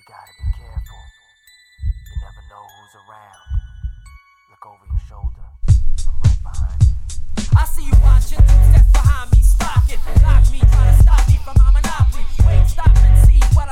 gotta be careful. You never know who's around. Look over your shoulder. I'm right behind you. I see you watching, two steps behind me, stalking. Lock me, trying to stop me from my monopoly. Wait, stop and see what